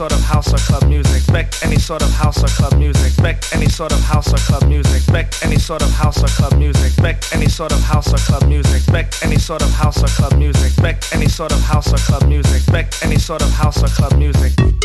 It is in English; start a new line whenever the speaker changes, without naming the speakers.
sort of house or club music. Back any sort of house or club music. Back any sort of house or club music. Back any sort of house or club music. Back any sort of house or club music. Back any sort of house or club music. Back any sort of house or club music. Back any sort of house or club music.